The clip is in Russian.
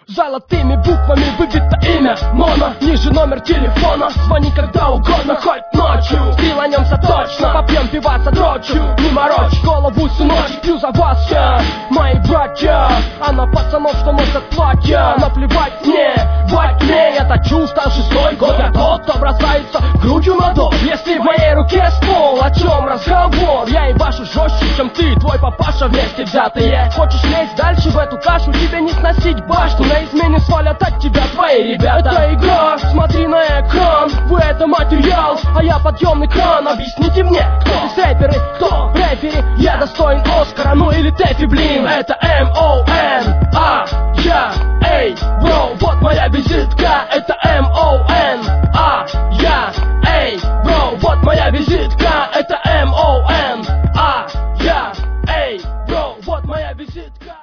Золотыми буквами выбито имя Моно, ниже номер телефона. Звони когда угодно, хоть ночью. Стреланемся точно, попьем пива с отрочью. Не морочь голову всю ночь, пью за вас я, мои братья. А на пацанов, что носят платья, наплевать мне, бать мне. Это чушь, там 6-й год. Я тот, кто бросается грудью на дом. Если в моей руке ствол, о чем разговор? Я и вашу жестче, чем ты, твой папаша вместе взятые. Хочешь лезть дальше в эту кашу, тебе не сносить башню. На измене свалят от тебя твои ребята. Это игра, смотри на экран. Вы это материал, а я подъемный кран. Объясните мне, кто здесь рэперы, кто рефери? Я достоин Оскара, ну или Тэфи, блин. Это МО